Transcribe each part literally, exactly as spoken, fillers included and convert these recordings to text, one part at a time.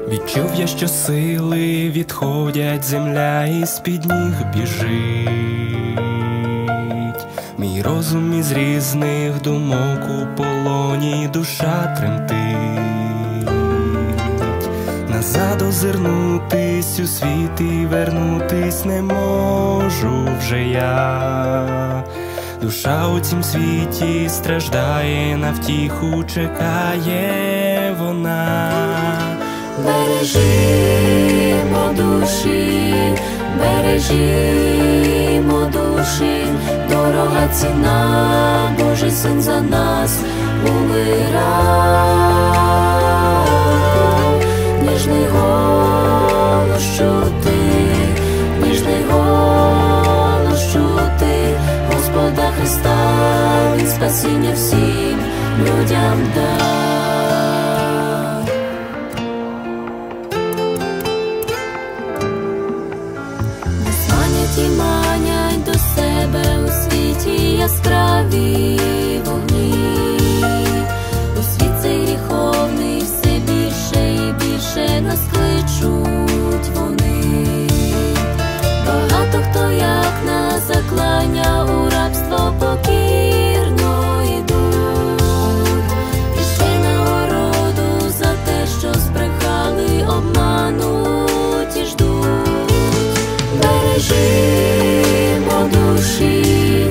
Відчув я, що сили відходять, земля із-під ніг біжить. Мій розум із різних думок у полоні, душа тремтить. Назад озирнутись у світ і вернутись не можу вже я. Душа у цім світі страждає, на втіху чекає вона. Бережімо душі, бережімо душі, дорога ціна, Божий Син за нас умирав. Ніжний голос чути, ніжний голос чути, Господа Христа, Він спасіння всім людям дав. Ті манять до себе у світі яскраві вогні. У світ цей гріховний все більше і більше нас кличуть вони. Багато хто як на заклання у рабство покірно йдуть. І ще нагороду за те, що збрехали, обмануть і ждуть. Бережімо душі,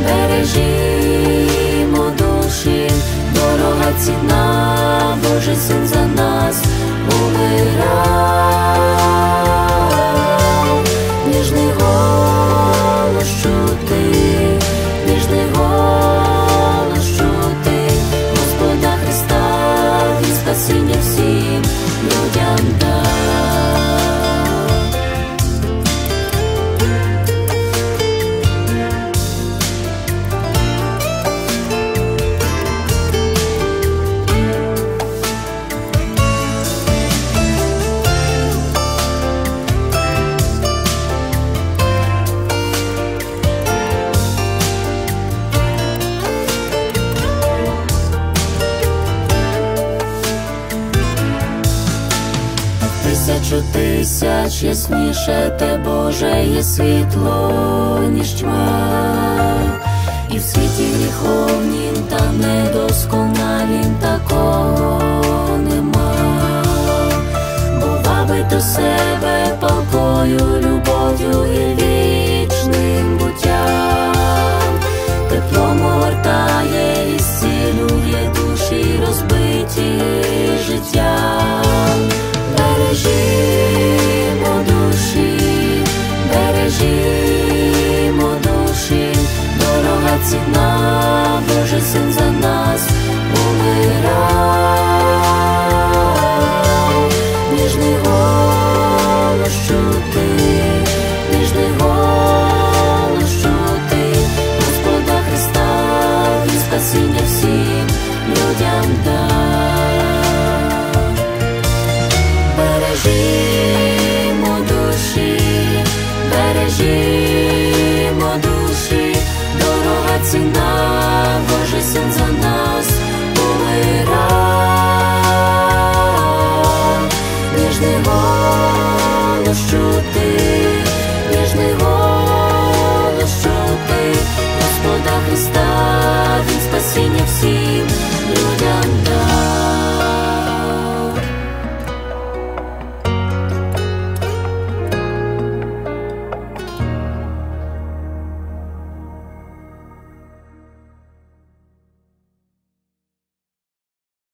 бережімо душі, дорога ціна, Божий Син за нас умирав. Ніжний голос чути, ніжний голос чути, Господа Христа, Він спасіння всім людям дав. Тисячу тисяч ясніше те, Боже, є світло, ніж тьма. І в світі гріховнім та недосконалім такого нема. Бо вабить до себе палкою любов'ю і вічним буттям. Теплом огортає і зцілює душі розбиті життям. Бережімо душі, бережімо душі, дорога ціна, Божий Син за нас умирав. Ніжний голос чути, ніжний голос чути, Господа Христа, Він спасіння всім людям дав. Бережімо душі, бережімо душі, дорога ціна, Божий Син за нас умирав. Ніжний голос чути,